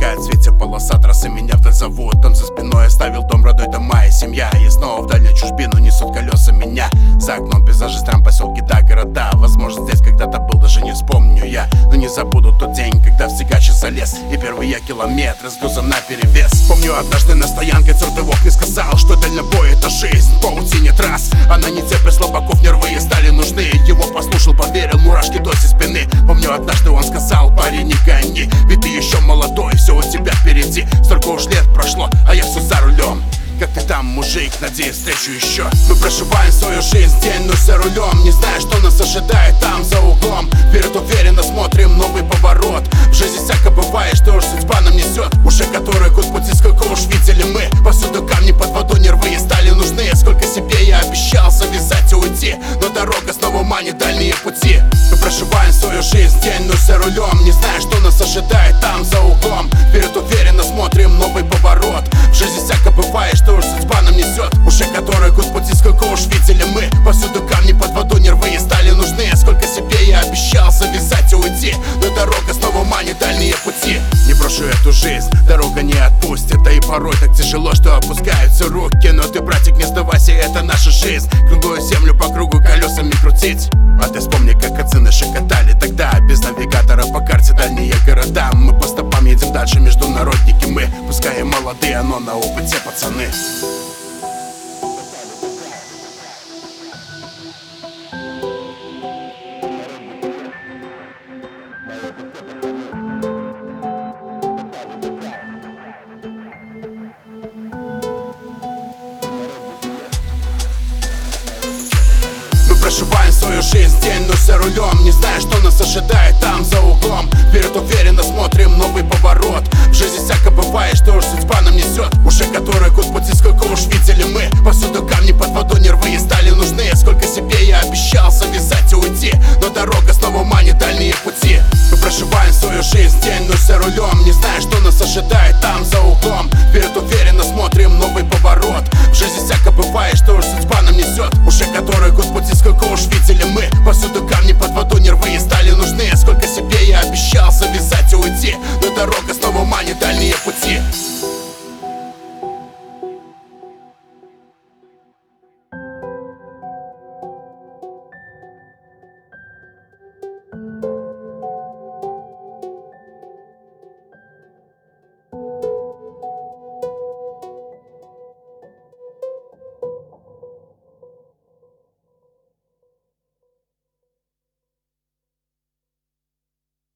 мелькает в свете полоса трассы, меня вдаль зовут. Там за спиной оставил дом, родной дома и семья. И снова в дальнюю чужбину несут колеса меня. За окном пейзажи стран, поселки да города. Возможно, здесь когда-то был, даже не вспомню я. Но не забуду тот день, когда в Сигачи залез, и первые километры с грузом наперевес. Помню, однажды на стоянке твердый волк мне сказал, что дальнобой — это жизнь, паутине трасс. А на нецепе слабаков нервы стали нужны. Его послушал, поверил, мурашки до спины. Помню, однажды он сказал: парень, не гони, ведь ты еще молодой, все у тебя впереди. Столько уж лет прошло, а я все за рулем. Как ты там, мужик, надеюсь, встречу еще. Мы проживаем свою жизнь день, но за рулем, не зная, что нас ожидает там за углом. Вперед уверенно смотрим, новый поворот. В жизни всяко бывает, что уж судьба нам несет. Уже который год пути, сколько уж видели мы. Повсюду камни под водой, нервы стали нужны. Сколько себе я обещал завязать и уйти, но дорога снова манит дальние пути. Мы проживаем свою жизнь день, но за рулем, не зная, что нас ожидает там за углом. Вперед уверенно смотрим, новый поворот. В жизни всяко бывает, что уж судьба нам несет. Уже который год пути, сколько уж видели мы. Повсюду камни под водой, нервы стали нужны. Сколько себе я обещал завязать и уйти, но дорога снова манит дальние пути. Не брошу эту жизнь, дорога не отпустит. Да и порой так тяжело, что опускаются руки. Но ты, братик, не сдавайся, это наша жизнь. Круглую землю по кругу колесами крутить. А ты вспомни, как отцы наши катали тогда без навигатора по карте дальние города. Мы по стопам едем дальше, международники мы. Пускай и молодые, но на опыте пацаны. Проживаем свою жизнь день, но за рулем, не зная, что нас ожидает там за углом. Вперед уверенно смотрим, новый поворот. В жизни всяко бывает, что уж судьба нам несет. Уже который год пути, сколько